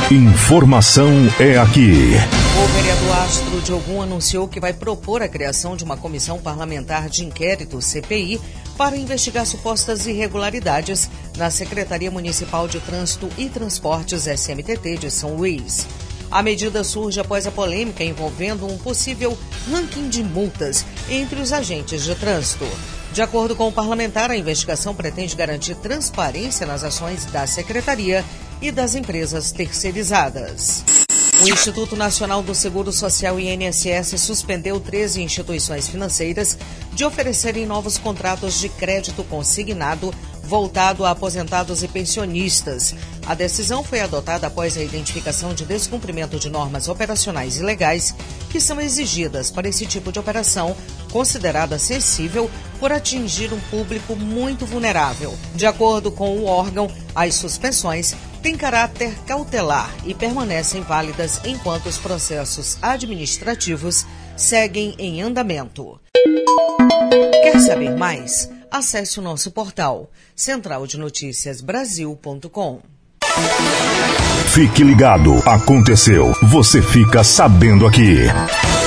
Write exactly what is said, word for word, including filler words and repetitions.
Informação é aqui. O vereador Astro Diogun anunciou que vai propor a criação de uma comissão parlamentar de inquérito, C P I, para investigar supostas irregularidades na Secretaria Municipal de Trânsito e Transportes, S M T T, de São Luís. A medida surge após a polêmica envolvendo um possível ranking de multas entre os agentes de trânsito. De acordo com o parlamentar, a investigação pretende garantir transparência nas ações da Secretaria e das empresas terceirizadas. O Instituto Nacional do Seguro Social, I N S S, suspendeu treze instituições financeiras de oferecerem novos contratos de crédito consignado voltado a aposentados e pensionistas. A decisão foi adotada após a identificação de descumprimento de normas operacionais e legais que são exigidas para esse tipo de operação, considerada sensível por atingir um público muito vulnerável. De acordo com o órgão, as suspensões têm caráter cautelar e permanecem válidas enquanto os processos administrativos seguem em andamento. Quer saber mais? Acesse o nosso portal central de notícias brasil ponto com. Fique ligado, aconteceu, você fica sabendo aqui.